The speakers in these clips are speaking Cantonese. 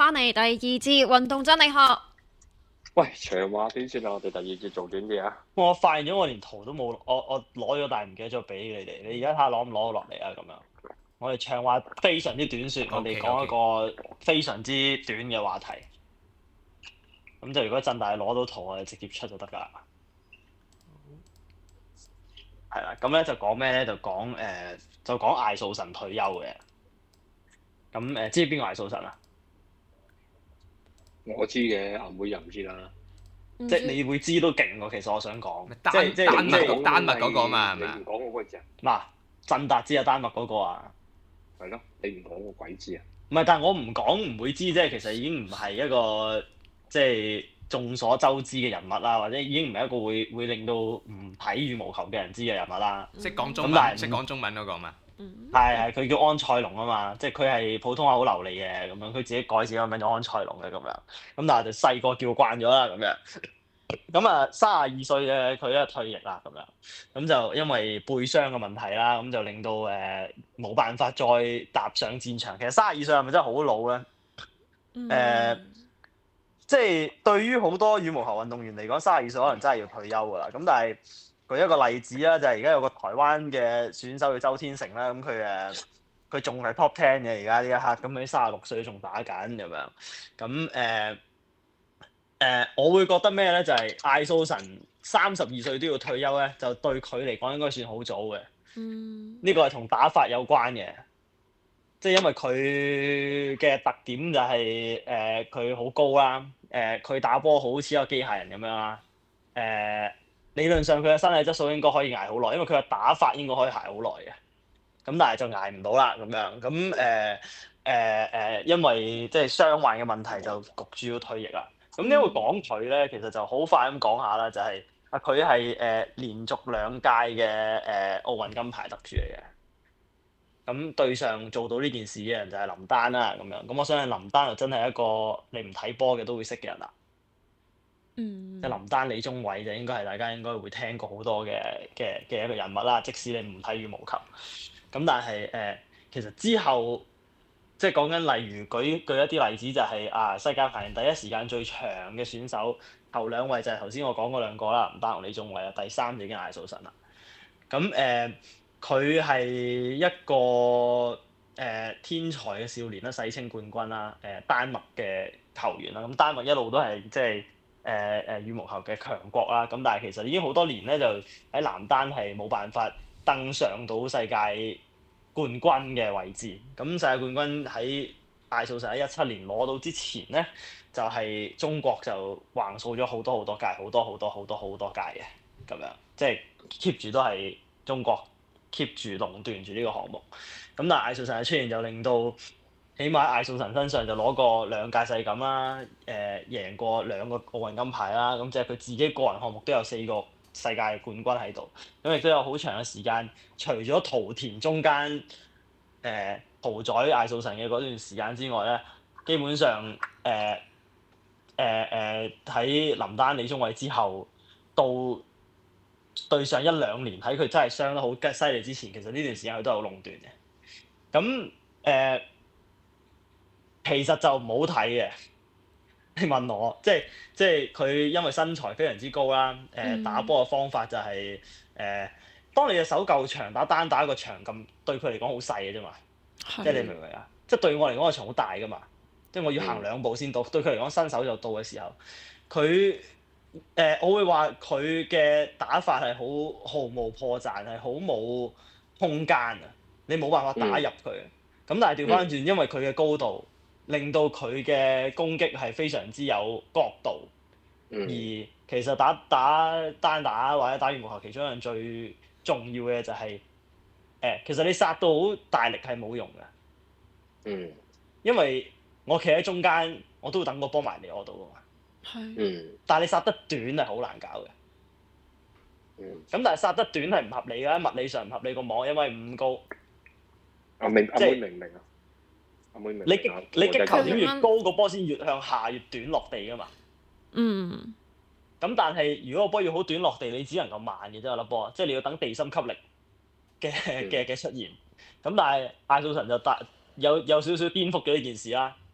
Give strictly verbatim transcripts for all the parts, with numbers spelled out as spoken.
翻嚟第二節運動真理學。 喂，長話短說啊，我哋第二節做短啲啊。 我發現咗我連圖都冇，我我攞咗但係唔記得咗俾你哋。你而家睇下攞唔攞落嚟啊？咁樣，我哋長話非常之短説，我哋講一個非常之短嘅話題。咁就如果振大攞到圖，我哋直接出就得㗎啦。係啦，咁咧就講咩咧？就講誒、呃，就講艾素神退休嘅。咁誒、呃，知邊個艾素神啊？ 我知嘅，阿妹又唔知啦。 即係你會知都勁喎。其實我想講， 丹即係即係丹麥即係丹麥嗰個嘛，係咪啊？ 你唔講我鬼知啊？ 嗱，振達知啊，丹麥嗰個啊。 係咯，你唔講我鬼知啊？ 唔係，但係我唔講唔會知，即係其實已經唔係一個即係眾所周知嘅人物啦，或者已經唔係一個會會令到唔睇羽毛球嘅人知嘅人物啦。 識講中咁但係文，識講中文嗰個嘛？ 係係，佢叫安塞龍啊嘛，即係佢係普通話好流利嘅咁樣，佢自己改自己個名叫安塞龍嘅咁樣。咁但係就細個叫慣咗啦咁樣。咁啊，三十二歲嘅佢咧退役啦咁樣，咁就因為背傷嘅問題啦，咁就令到誒冇、呃、辦法再踏上戰場。其實三十二歲係咪真係好老咧？誒、 嗯呃，即係對於好多羽毛球運動員嚟講，三十二歲可能真係要退休㗎啦。咁但係舉一個例子啦，就係而家有個台灣嘅選手叫周天成啦，咁佢誒佢仲係 top ten 嘅而家呢一刻，咁佢三十六歲仲打緊咁樣，咁誒。呃誒、呃，我會覺得咩咧？就係、是、艾素神三十二歲都要退休咧，就對佢嚟講應該算好早嘅。 嗯， 呢個係同打法有關嘅，即係因為佢嘅特點就係誒佢好高啦，誒、呃、佢打波好似一個機械人咁樣啦。誒、呃、理論上佢嘅身體質素應該可以捱好耐，因為佢嘅打法應該可以捱好耐嘅。咁但係就捱唔到啦咁樣。咁誒誒誒，因為即係傷患嘅問題，就焗住要退役啦。咁點解會講佢咧？其實就好快咁講下啦，就係啊佢係誒連續兩屆嘅誒奧運金牌得主嚟嘅。咁對上做到呢件事嘅人就係林丹啦，咁樣。咁我相信林丹就真係一個你唔睇波嘅都會識嘅人啦。 嗯， 即係林丹、李宗偉就應該係大家應該會聽過好多嘅嘅嘅一個人物啦。即使你唔睇羽毛球，咁但係誒、呃、其實之後。即係講緊，例如舉舉一啲例子，就係、是、啊世界排名第一時間最長嘅選手，頭兩位就係頭先我講嗰兩個啦，林丹同李宗偉啊，第三就已經係艾素神啦。咁誒，佢、呃、係一個誒、呃、天才嘅少年啦，世青冠軍啦，誒、呃、丹麥嘅球員啦。咁丹麥一路都係即係誒誒羽毛球嘅強國啦。咁但係其實已經好多年咧，就喺男單係冇辦法登上到世界冠軍嘅位置。咁世界冠軍喺艾素神喺一七年攞到之前咧，就係、是、中國就橫掃咗好多好多屆，好多好多好多好多屆嘅咁樣，即係 keep 住都係中國 keep 住壟斷住呢個項目。咁但係艾素神嘅出現就令到，起碼喺艾素神身上就攞過兩屆世錦啦，誒、呃、贏過兩個奧運金牌啦，咁即係佢自己個人項目都有四個世界冠軍喺度，咁亦都有好長嘅時間，除咗桃田中間誒屠宰艾素神嘅嗰段時間之外咧，基本上誒誒誒喺林丹、李宗偉之後，到對上一兩年喺佢真係傷得好犀利之前，其實呢段時間佢都有壟斷嘅。咁誒、呃、其實就唔好睇嘅。你問我，即係即係佢因為身材非常之高啦，誒、呃嗯、打波嘅方法就係、是、誒、呃，當你隻手夠長，打單打一個場咁，對佢嚟講好細嘅啫嘛，即係你明唔明啊？即係對我嚟講個場好大噶嘛，即係我要行兩步先到，對佢嚟講伸手就到嘅時候，佢誒、呃、我會話佢嘅打法係好毫無破綻，係好冇空間啊，你冇辦法打入佢。咁、嗯、但係調翻轉，因為佢嘅高度。令到佢嘅攻擊係非常之有角度，嗯、而其實打打單打或者打羽毛球，其中一樣最重要嘅就係、是、誒、欸，其實你殺到好大力係冇用嘅， 嗯， 因為我企喺中間，我都會等個波埋嚟我度㗎嘛， 係， 嗯， 但係你殺得短係好難搞嘅， 嗯， 咁但係殺得短係唔合理嘅，物理上唔合理個網，因為五高， 阿明阿妹明唔明啊？ 你擊你擊球點越高，個波先越向下越短落地噶嘛。 嗯。 咁但係如果個波要好短落地，你只能夠慢嘅啫，粒波，即係你要等地心吸力嘅嘅嘅出現。咁但係艾素神就大有有少少顛覆咗呢件事啦。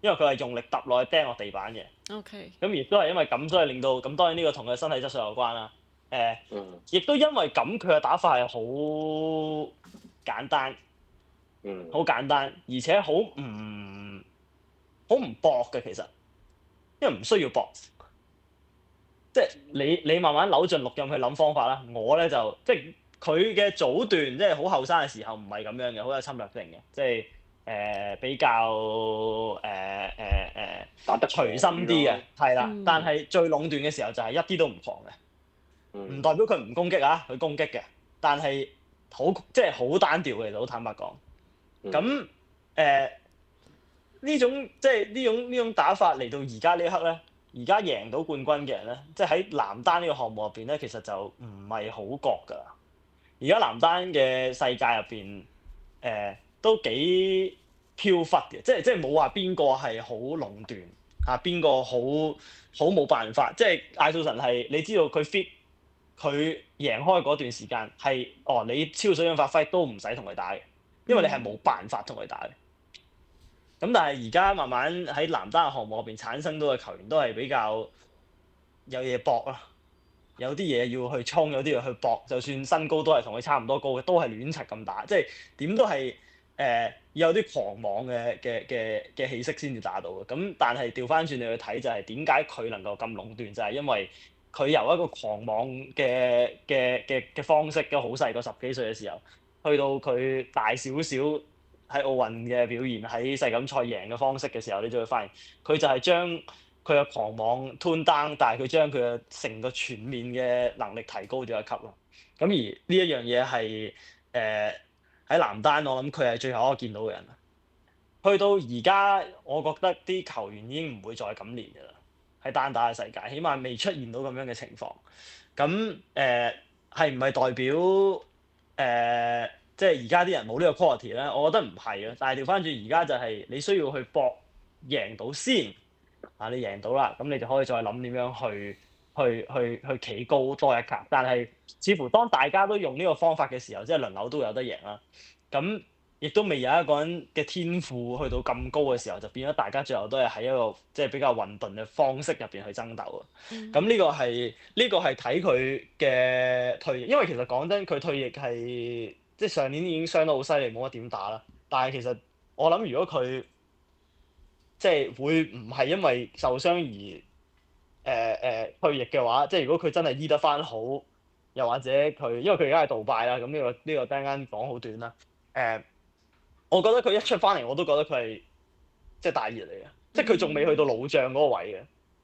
因為佢係用力揼落去釘落地板嘅。 OK。 咁亦都係因為咁，所以令到咁當然呢個同佢身體質素有關啦。誒、呃， 嗯亦都因為咁，佢嘅打法係好簡單， 嗯， 好簡單，而且好唔好唔搏嘅其實，因為唔需要搏。即係你你慢慢扭盡六壬去諗方法啦。我咧就即係佢嘅早段，即係好後生嘅時候唔係咁樣嘅，好有侵略性嘅，即係誒、呃、比較誒誒誒打得隨心啲嘅，係啦。 嗯但係最壟斷嘅時候就係一啲都唔防嘅，唔嗯代表佢唔攻擊啊，佢攻擊嘅，但係好即係好單調嘅，其實好坦白講。咁誒呢種即係呢種呢種打法嚟到而家呢一刻咧。而家贏到冠軍嘅人咧，即係喺男單呢個項目入邊咧，其實就唔係好覺㗎啦。而家男單嘅世界入邊，誒、呃、都幾飄忽嘅，即係即係冇話邊個係好壟斷嚇，邊個好好冇辦法。即係艾素臣係你知道佢 fit，佢贏開嗰段時間係哦，你超水準發揮都唔使同佢打嘅，因為你係冇辦法同佢打嘅。咁但係而家慢慢喺男單嘅項目入邊產生到嘅球員都係比較有嘢搏啦，有啲嘢要去衝，有啲嘢去搏，就算身高都係同佢差唔多高嘅，都係亂柒咁打，即係點都係誒、呃、要有啲狂妄嘅嘅嘅嘅氣息先至打到嘅。咁但係調翻轉你去睇就係點解佢能夠咁壟斷，就係、是、因為佢由一個狂妄嘅嘅嘅嘅方式，咁好細個十幾歲嘅時候，去到佢大少少。喺奧運嘅表現，喺世錦賽贏嘅方式嘅時候，你就會發現佢就係將佢嘅狂妄 tone down，但係佢將佢嘅成個全面嘅能力提高咗一級咯。咁而呢一樣嘢係誒喺男單，我諗佢係最後一個見到嘅人。去到而家，我覺得啲球員已經唔會再咁練嘅啦。喺單打嘅世界，起碼未出現到咁樣嘅情況。咁誒係唔係代表誒？呃即係而家啲人冇呢個 quality 咧，我覺得唔係啊。但係調翻轉而家就係你需要去搏贏到先啊！你贏到啦，咁你就可以再諗點樣去去去去企高多一級。但係似乎當大家都用呢個方法嘅時候，即係輪流都有得贏啦。咁亦都未有一個人嘅天賦去到咁高嘅時候，就變咗大家最後都係喺一個即係比較混沌嘅方式入邊去爭鬥啊。咁呢、嗯、個係呢、呢個係睇佢嘅退役，因為其實講真，佢退役係。即係上年已經傷得好犀利，冇乜點打啦。但係其實我諗，如果佢即係會唔係因為受傷而誒誒、呃呃、退役嘅話，即係如果佢真係醫得翻好，又或者佢因為佢而家係杜拜啦，咁呢、呢個呢、呢個等間講好短啦。誒、呃，我覺得佢一出翻嚟，我都覺得佢係即係大熱嚟嘅，即係佢仲未去到老將嗰個位嘅。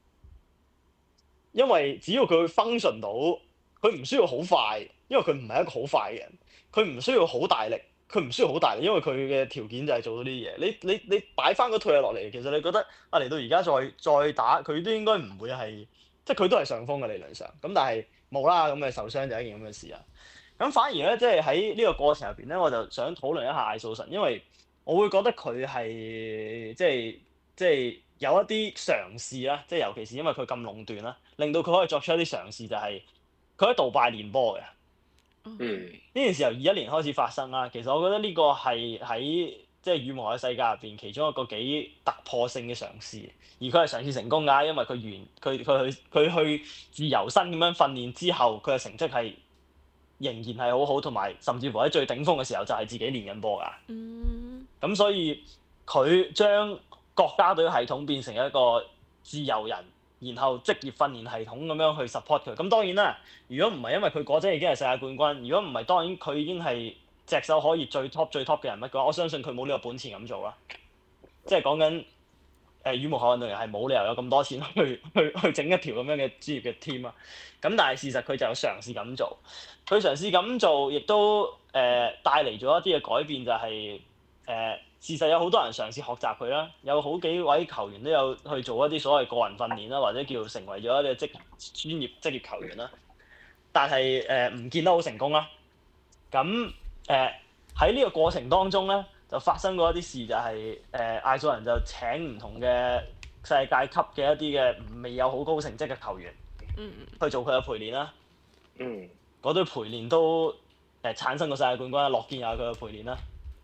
因為只要佢 function 到，佢唔需要好快，因為佢唔係一個好快嘅人。佢唔需要好大力，佢唔需要好大力，因為佢嘅條件就係做到啲嘢。你你你擺翻嗰套嘢落嚟，其實你覺得啊嚟到而家再再打，佢都應該唔會係，即係佢都係上風嘅理論上。咁但係冇啦，咁咪受傷就係一件咁嘅事啊。咁反而咧，即係喺呢個過程入邊咧，我就想討論一下艾素臣，因為我會覺得佢係即係即係有一啲嘗試啦，即係尤其是因為佢咁壟斷啦，令到佢可以作出一啲嘗試，就係佢喺杜拜練波嘅。 嗯， 呢件事由二一年開始發生啦。其實我覺得呢個係喺即係羽毛嘅世界入邊其中一個幾突破性嘅嘗試，而佢係嘗試成功㗎，因為佢完佢佢去佢去自由身咁樣訓練之後，佢嘅成績係仍然係好好，同埋甚至乎喺最頂峰嘅時候就係自己練緊波㗎。 嗯， 咁所以佢將國家隊系統變成一個自由人，然後職業訓練系統咁樣去 support 佢。咁當然啦，如果唔係因為佢嗰陣已經係世界冠軍，如果唔係當然佢已經係隻手可以最 top 最 top 嘅人物嘅話，我相信佢冇呢個本錢咁做啦。即係講緊誒羽毛球運動員係冇理由有咁多錢去去去整一條咁樣嘅專業嘅 team 啊。咁但係事實佢就有嘗試咁做，佢嘗試咁做亦都誒、呃、帶嚟咗一啲嘅改變，就係、是、誒。呃事實有好多人嘗試學習佢啦，有好幾位球員都有去做一啲所謂個人訓練啦，或者叫成為咗一啲職專業職業球員啦。但係誒唔見得好成功啦。咁誒喺呢個過程當中咧，就發生過一啲事，就係、是、誒、呃、艾素臣就請唔同嘅世界級嘅一啲嘅未有好高成績嘅球員， 嗯去做佢嘅陪練啦。 嗯， 嗰隊陪練都誒產生過世界冠軍，樂見有佢嘅陪練啦。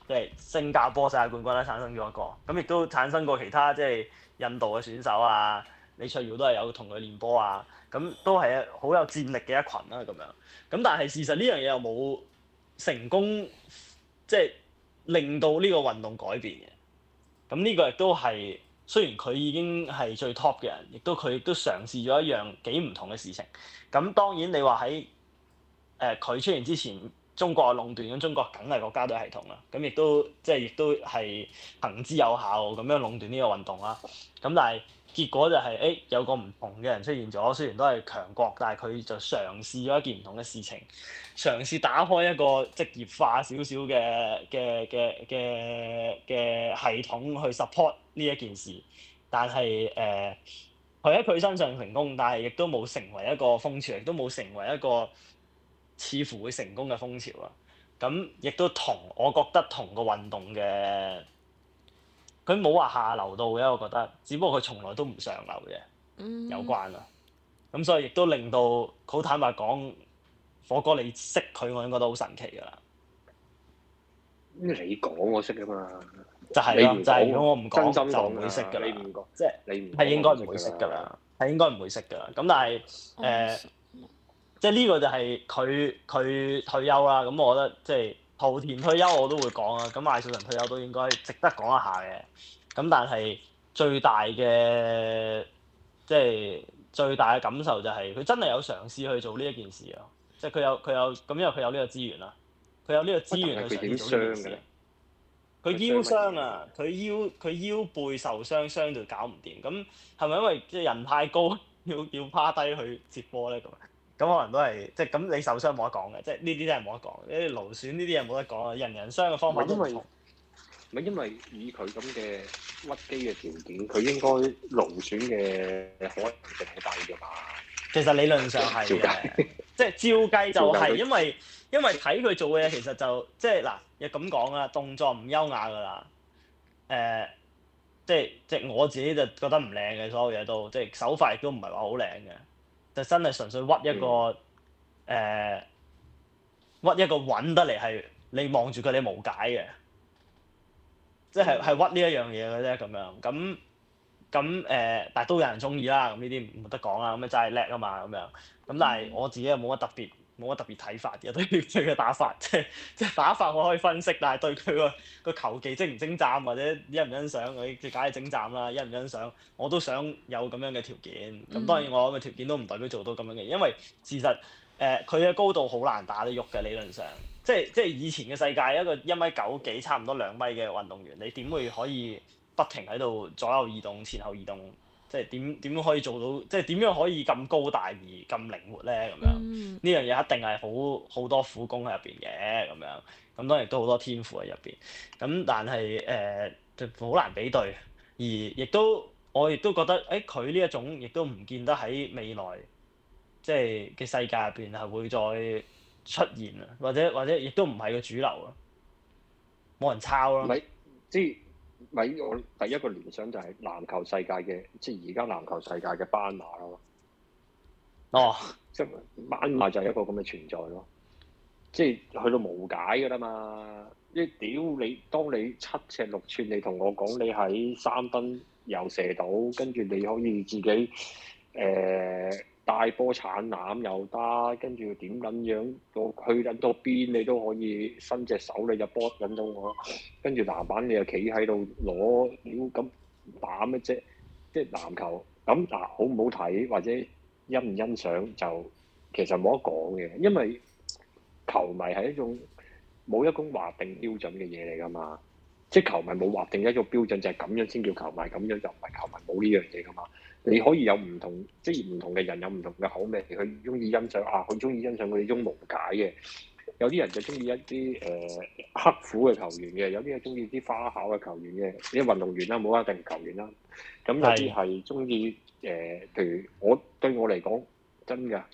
即係新加坡世界冠軍啦，產生咗一個，咁亦都產生過其他即係印度嘅選手啊，李卓耀都係有同佢練波啊，咁都係好有戰力嘅一群啦咁樣。咁但係事實呢樣嘢又冇成功，即係令到呢個運動改變嘅。咁呢個亦都係雖然佢已經係最 top 嘅人，亦都佢亦都嘗試咗一樣幾唔同嘅事情。咁當然你話喺誒佢出現之前，中國係壟斷咁，中國梗係國家隊系統啦。咁亦都即係亦都係行之有效咁樣壟斷呢個運動啦。咁但係結果就係、是、誒、欸、有個唔同嘅人出現咗，雖然都係強國，但係佢就嘗試咗一件唔同嘅事情，嘗試打開一個職業化少少嘅嘅嘅嘅嘅系統去 support 呢一件事。但係誒佢喺佢身上成功，但係亦都冇成為一個風潮，亦都冇成為一個似乎會成功嘅風潮啊。咁亦都同我覺得同個運動嘅。佢冇話下流到嘅，我覺得，只不過佢從來都唔上流嘅， 嗯有關啦。咁所以亦都令到好坦白講，火哥你識佢，我應該都好神奇㗎啦。 你講我識啊嘛， 就係咯， 你唔就係如果我唔講真心就唔會識㗎啦。 你唔講， 即係你唔係應該唔會識㗎啦，係應該唔會識㗎啦。咁但係誒、呃，即係呢個就係佢佢退休啦。咁我覺得即係。莆田退休我都會講啊，咁艾少臣退休都應該值得講一下嘅。咁但係最大嘅即係最大嘅感受就係佢真係有嘗試去做呢一件事啊！即係佢有佢有咁，因為佢有呢個資源啦，佢有呢個資源去嘗試做呢件事。佢腰傷啊！佢腰佢腰背受傷，傷到搞唔掂。咁係咪因為即係人太高，要要趴低去接波咧咁？咁可能都係即係咁，你受傷冇得講嘅，即係呢啲真係冇得講。呢啲勞損呢啲嘢冇得講啊！人人傷嘅方法都唔同。 唔係因為以佢咁嘅屈機嘅條件，佢應該勞損嘅可能性好低㗎嘛。其實理論上係嘅，即係照計就係、是、因為因為睇佢做嘅嘢，其實就即係嗱，又咁講啦，動作唔優雅㗎啦。誒、呃，即係即係我自己就覺得唔靚嘅，所有嘢都即係手法亦都唔係話好靚嘅。就真係純粹屈一個誒、嗯呃、屈一個穩得嚟係你望住佢你無解嘅，即係係屈呢一樣嘢嘅啫咁樣。咁咁誒，但係都有人中意啦。咁呢啲唔得講啦。咁啊真係叻啊嘛咁樣。咁但係我自己又冇乜特別冇乜特別睇法嘅對佢嘅打法，即係即係打法我可以分析，但係對佢個個球技精唔精湛或者欣唔欣賞佢，佢梗係精湛啦。欣唔欣賞我都想有咁樣嘅條件。咁當然我嘅條件都唔代表做到咁樣嘅，因為事實誒佢嘅高度好難打得喐嘅理論上，即係即係以前嘅世界一個一米九幾差唔多兩米嘅運動員，你點會可以不停喺度左右移動、前後移動？即係點點樣可以做到？即係點樣可以咁高大而咁靈活咧？咁樣呢、嗯、樣嘢一定係好好多苦功喺入邊嘅咁樣。咁當然都好多天賦喺入邊。咁但係誒就好難比對，而亦都我亦都覺得誒佢呢一種亦都唔見得喺未來即係嘅世界入邊係會再出現啊，或者或者亦都唔係個主流啊，冇人抄咯。 咪即係。咪我第一個聯想就係籃球世界嘅，即係而家籃球世界嘅斑馬咯。 哦， 即係斑馬就係一個咁嘅存在咯。即係去到無解㗎啦嘛！即屌你，當你七尺六寸，你同我講你喺三分又射到，跟住你可以自己誒。呃大波鏟籃又得，跟住點撚樣到去撚到邊你都可以伸隻手你就波撚到我，跟住籃板你又企喺度攞屌咁打咩啫？即係籃球咁嗱，好唔好睇或者欣唔欣賞就其實冇得講嘅，因為球迷係一種冇一種劃定標準嘅嘢嚟㗎嘛，即係球迷冇劃定一個標準就係咁樣先叫球迷，咁樣就唔係球迷，冇呢樣嘢㗎嘛。你可以有唔同，即係唔同嘅人有唔同嘅口味，佢中意欣賞啊，佢中意欣賞佢哋種無解嘅。有啲人就中意一啲誒、呃、刻苦嘅球員嘅，有啲係中意啲花巧嘅球員嘅，啲運動員啦，冇一定球員啦。咁有啲係中意誒，譬如我對我嚟講真㗎，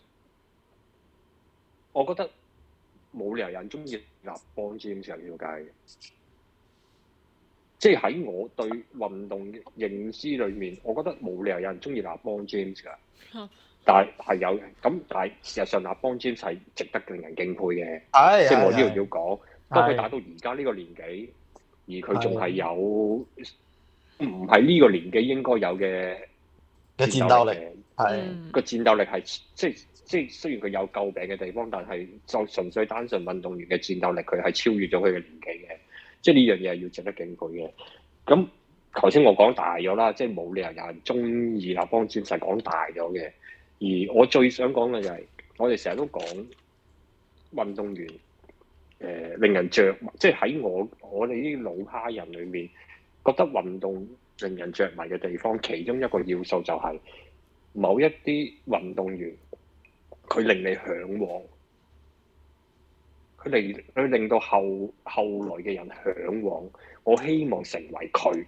我覺得冇理由有人中意立邦詹士了解嘅。即係喺我對運動嘅認知裏面，我覺得冇理由有人中意立邦 James 㗎。嗯、但係係有咁，但係事實上立邦 James 係值得令人敬佩嘅。係，即係我呢度要講。不過佢打到而家呢個年紀， 而佢仲係有唔係呢個年紀應該有嘅嘅戰鬥力，係嗯個戰鬥力係即係即係雖然佢有詬病嘅地方，但係就純粹單純運動員嘅戰鬥力，佢係超越咗佢嘅年紀嘅，即係呢樣嘢係要值得敬佩嘅。咁頭先我講大咗啦，即係冇理由有人中意立邦詹士講大咗嘅。而我最想講嘅就係、是，我哋成日都講運動員誒、呃、令人着迷，即係喺我我哋呢啲老蝦人裏面，覺得運動令人着迷嘅地方，其中一個要素就係某一啲運動員，佢令你嚮往，佢令佢令到後後來嘅人嚮往，我希望成為佢。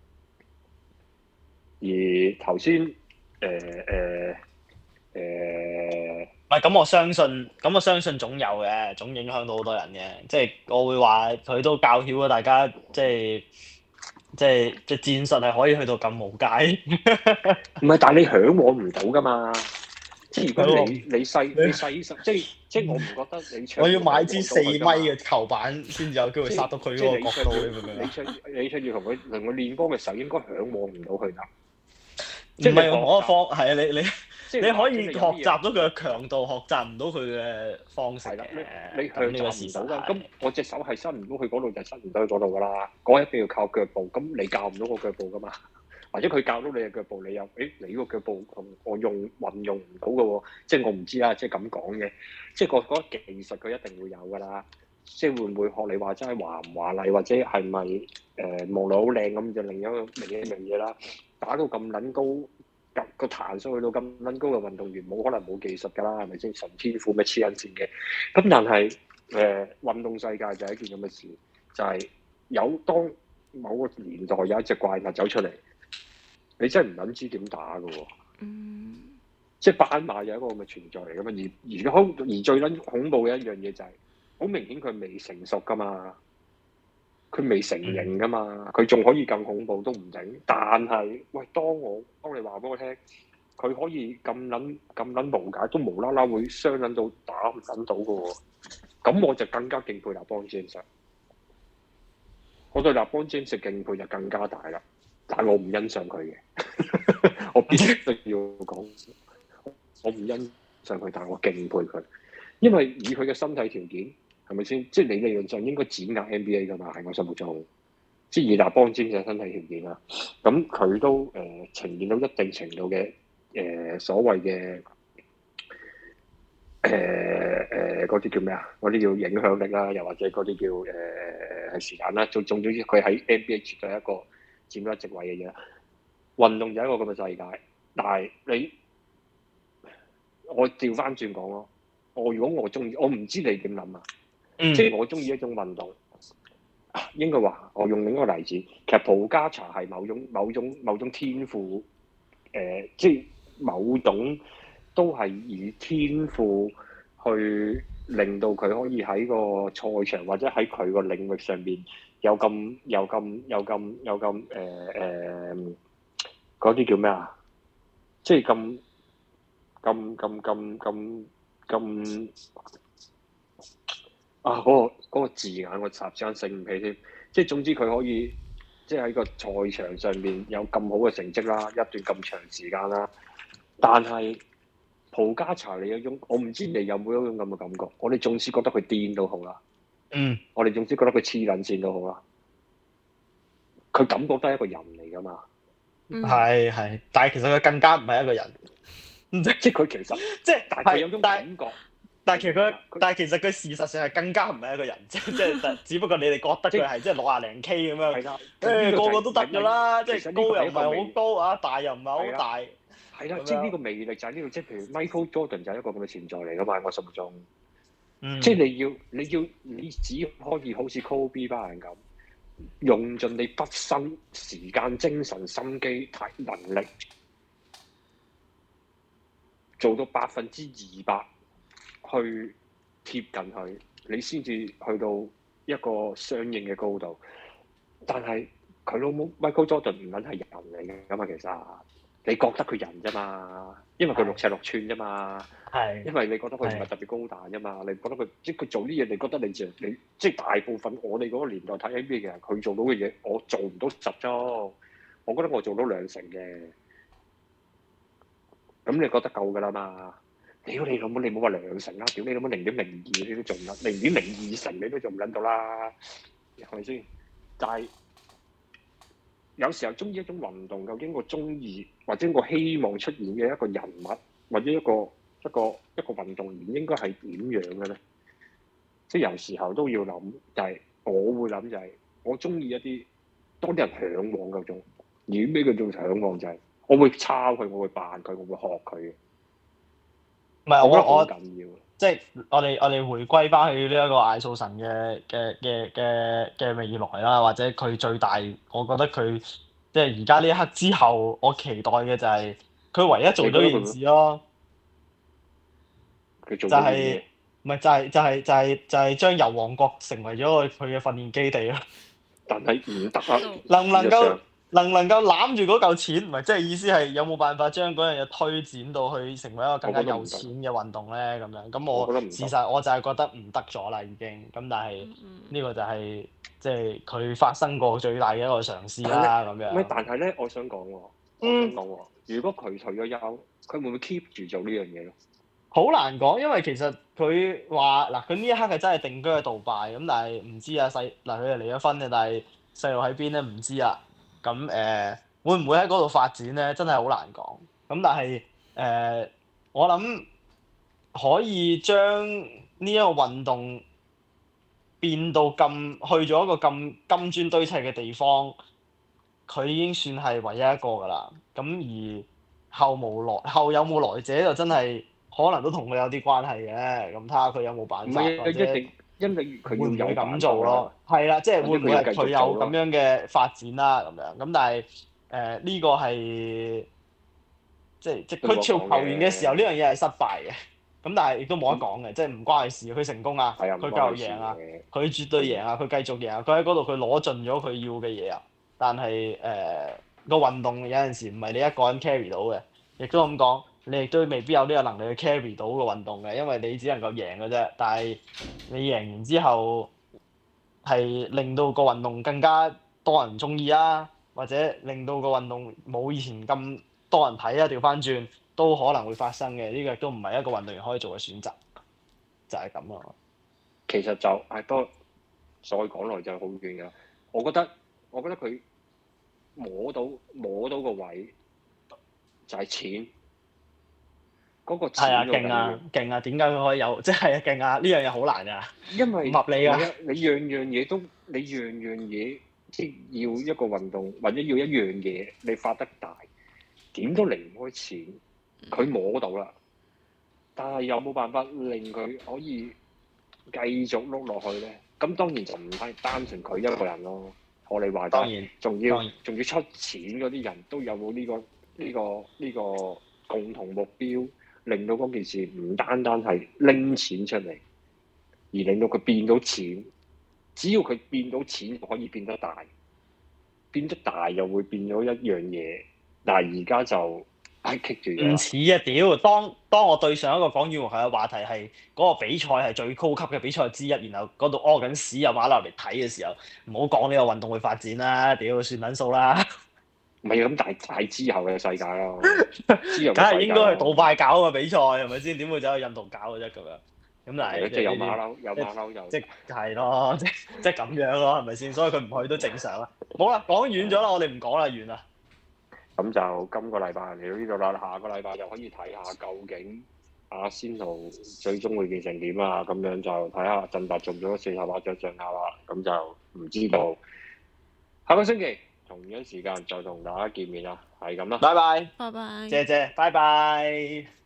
而頭先誒誒誒， 唔係咁，我相信咁我相信總有嘅，總影響到好多人嘅。即係我會話佢都教曉咗大家，即係即係即係戰術係可以去到咁無界。 唔係，但係你嚮往唔到噶嘛？即係如果你你細你細十，即係即係我唔覺得你我要買支四米嘅球板先至有機會殺到佢嗰個角度，你明唔明啊？ 你出你出要同佢同佢練波嘅時候，應該嚮往唔到佢㗎。 唔係用我方係啊！你你即你可以學習到佢嘅強度，學習唔到佢嘅方式係啦。 嘅。 你你咁呢個向習唔到㗎。 事實係咁我隻手係伸唔到去嗰度，就伸唔到去嗰度㗎啦。嗰一定要靠腳步。咁你教唔到個腳步㗎嘛？或者佢教到你嘅腳步，你又誒你個腳步同我用運用唔到嘅喎。即係我唔知啦，即係咁講嘅。即係個嗰個技術佢一定會有㗎啦。即係會唔會學你話齋華唔華麗，或者係咪誒望落好靚咁就另一個另一樣嘢啦？打到咁撚高，個個彈數去到咁撚高嘅運動員，冇可能冇技術㗎啦，係咪先？純天賦咩黐撚線嘅？咁但係誒、呃、運動世界就係一件咁嘅事，就係、是、有當某個年代有一隻怪物走出嚟，你真係唔撚知點打㗎喎。 嗯， 即係斑馬有一個咁嘅存在嚟㗎嘛，而而恐而最撚恐怖嘅一樣嘢就係、是。好明顯佢未成熟噶嘛，佢未成型噶嘛，佢仲可以更恐怖都唔定。但係，喂，當我當你話俾我聽，佢可以咁撚咁撚無解，都無啦啦會傷撚到打唔撚到嘅喎，咁我就更加敬佩立邦詹士。我對立邦詹士敬佩就更加大啦，但係我唔欣賞佢嘅，我必須要講，我唔欣賞佢，但係我敬佩佢，因為以佢嘅身體條件。係咪先？即係你理論上應該碾壓 N B A 㗎嘛？喺我心目中，即係以立邦詹士嘅身體條件啦。咁佢都誒、呃、呈現到一定程度嘅誒、呃、所謂嘅誒誒嗰啲叫咩啊？嗰啲叫影響力啦，又或者嗰啲叫誒係、呃、時間啦。總總之，佢喺 N B A 絕對係一個佔咗一席位嘅嘢。運動就係一個咁嘅世界，但係你我調翻轉講咯。我如果我中意，我唔知你點諗啊？ 嗯、 即係我中意一種運動，應該話我用另一個例子，其實普加查係某種某種某種天賦，誒、呃，即係某種都係以天賦去令到佢可以喺個賽場或者喺佢個領域上邊有咁有咁有咁有咁誒誒嗰啲叫咩啊？即係咁咁咁咁咁咁。啊！嗰、嗰個嗰個字眼我霎時間醒唔起添，即係總之佢可以即係喺個賽場上面有咁好嘅成績啦，一段咁長時間啦。但係蒲加查你有種，我唔知你有冇一種咁嘅感覺。我哋總之覺得佢癲都好啦， 嗯， 我哋總之覺得佢黐撚線都好啦。佢感覺都係一個人嚟㗎嘛， 係係、嗯，但係其實佢更加唔係一個人， 即係佢其實即係但係佢有種感覺。 但係其實佢，但係其實佢事實上係更加唔係一個人，即係即係，只不過你哋覺得佢係即係六廿零 K 咁樣， 係啦， 誒個個都得㗎啦，即係高又唔係好高啊，大又唔係好大， 係啦，即係呢個魅力就喺呢度，即係譬如 Michael Jordan 就係一個咁嘅存在嚟㗎嘛，喺我心目中， 嗯、 即係你要你要你只可以好似 Kobe Bryant 咁，用盡你畢生時間、精神、心機、體能力，做到百分之二百。去貼近佢，你先至去到一個相應嘅高度。但係佢老母 Michael Jordan 唔撚係人嚟嘅嘛，其實你覺得佢人啫嘛，因為佢六尺六寸啫嘛。 係。 因為你覺得佢唔係特別高大啫嘛，你覺得佢即係佢做啲嘢，你覺得你就你即係大部分我哋嗰個年代睇 N B A 嘅人，佢做到嘅嘢，我做唔到十張，我覺得我做到兩成嘅。咁你覺得夠㗎啦嘛？屌你老母，你冇話兩成啦，屌你老母零點零二你都做唔得，零點零二成你都做唔撚到啦，係咪先？但係有時候中意一種運動，究竟我中意或者我希望出現嘅一個人物或者一個一個一個運動員應該係點樣嘅咧？即係有時候都要諗，就係、是、我會諗就係、是、我中意一啲多啲人嚮往嗰種，而咩叫做嚮往就係、是、我會抄佢，我會扮佢，我會學佢嘅。 唔係我我緊要， 即係我哋我哋回歸翻去呢一個艾素神嘅嘅嘅嘅嘅未來啦，或者佢最大，我覺得佢即係而家呢一刻之後，我期待嘅就係佢唯一做到件事咯。 佢做就係唔係就係就係就係就係將油王國成為咗佢嘅訓練基地咯。 但係唔得啊！ 能唔能夠能唔能夠攬住嗰嚿錢？唔係即係意思係有冇辦法將嗰樣嘢推展到去成為一個更加有錢嘅運動咧？咁樣咁我事實我就係覺得唔得咗啦，已經咁。但係呢個就係即係佢發生過最大嘅一個嘗試啦。咁樣。 唔係，但係咧，我想講喎，我想講喎，如果佢退咗休，佢會唔會 keep 住做呢樣嘢咯？ 好難講，因為其實佢話嗱，佢呢一刻係真係定居喺杜拜咁，但係唔知啊細嗱佢係離咗婚嘅，但係細路喺邊咧唔知啊。咁誒、呃、會唔會喺嗰度發展咧？真係好難講。咁但係誒、呃，我諗可以將呢一個運動變到咁去咗一個咁金磚堆砌嘅地方，佢已經算係唯一一個㗎啦。咁而後無來後有冇來者就真係可能都同佢有啲關係嘅。咁睇下佢有冇辦法，或者因為佢會唔會咁做咯？係啦，即係會唔會係佢有咁樣嘅發展啦？咁樣咁，但係誒呢個係即係即係佢做球員嘅時候，呢樣嘢係失敗嘅。咁但係亦都冇得講嘅，即係唔關佢事。佢成功啊，佢繼續贏啊，佢絕對贏啊，佢繼續贏啊，佢喺嗰度佢攞盡咗佢要嘅嘢啊。但係誒個運動有陣時唔係你一個人 carry 到嘅，亦都咁講。你亦都未必有呢個能力去 carry 到個運動嘅，因為你只能夠贏嘅啫。但係你贏完之後，係令到個運動更加多人中意啊，或者令到個運動冇以前咁多人睇啊，調翻轉都可能會發生嘅。呢個亦都唔係一個運動員可以做嘅選擇，就係咁咯。 其實就係多再講落就好遠㗎。我覺得我覺得佢摸到摸到個位就係錢。嗰個錢係啊，勁啊，勁啊！點解佢可以有？即係啊，勁啊！呢樣嘢好難啊， 因為唔合理啊！ 你樣樣嘢都，你樣樣嘢即係要一個運動，或者要一樣嘢，你發得大，點都離唔開錢。佢摸到啦，但係有冇辦法令佢可以繼續碌落去咧？咁當然就唔係單純佢一個人咯。我哋話當然， 仲要仲要出錢嗰啲人都有冇呢個呢個呢個共同目標。令到嗰件事唔單單係拎錢出嚟，而令到佢變到錢。只要佢變到錢，可以變得大，變得大又會變咗一樣嘢。但係而家就係棘住咗。唔似啊！屌，當當我對上一個講羽毛球嘅話題係嗰個比賽係最高級嘅比賽之一，然後嗰度屙緊屎又馬落嚟睇嘅時候，唔好講呢個運動會發展啦！屌，算撚數啦〜 唔係咁大大之後嘅世界咯，之後梗係應該去杜拜搞個比賽係咪先？點會走去印度搞嘅啫咁樣？咁但係即係有馬騮，有馬騮就即係咯，即即係咁樣咯，係咪先？所以佢唔去都正常啦。好啦，講遠咗啦，我哋唔講啦，完啦。 咁就今個禮拜嚟到呢度啦，下個禮拜就可以睇下究竟阿仙奴最終會變成點啊？咁樣就睇下振達中咗四十八張獎卡啦，咁就唔知道下個星期同樣時間再同大家見面啦，係咁啦， 拜拜， 拜拜， 謝謝，拜拜。